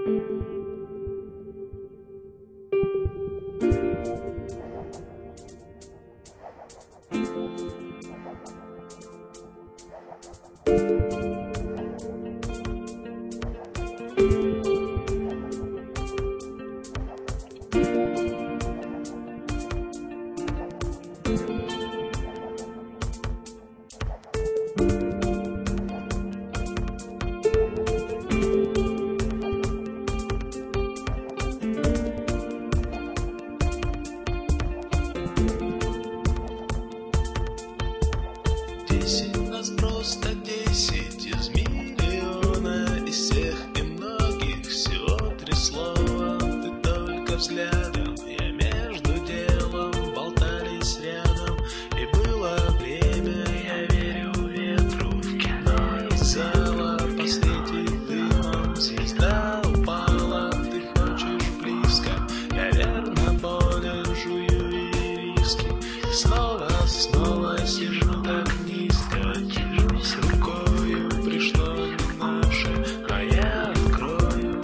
Нас просто 10 из миллиона, из всех и многих всего 3 слова. Ты только взглядом, я между делом, болтались рядом. И было время, я верю ветру, в кино из зала посветит дымом. Звезда упала, ты хочешь близко, я верно болен, жую ириски. И снова сижу так низко, тянусь рукою, пришло не наше, но я открою.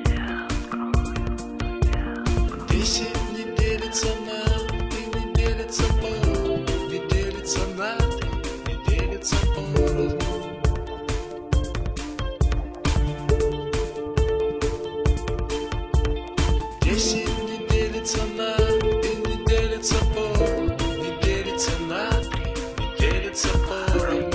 10 не делится на, и не делится по, не делится на, не делится поровну. Не делится на, и не делится по, не делится на, не делится поровну.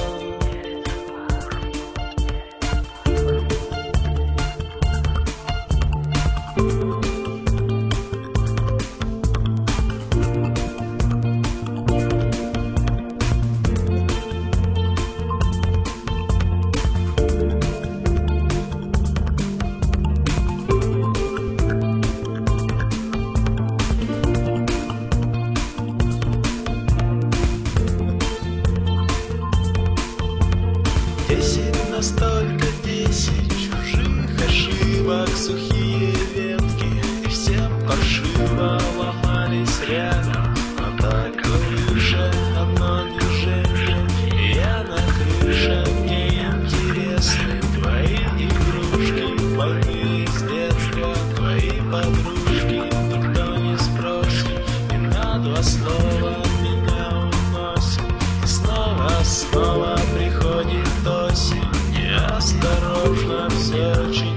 Настолько 10 чужих ошибок, сухие ветки, и всем паршиво ломались рядом. Но только выше одно движение, и я на крыше, мне интересны твои игрушки, больные с детства, твои подружки. Никто не спросит, и на 2 слова меня уносит. И снова приходит осень. Осторожно, все очень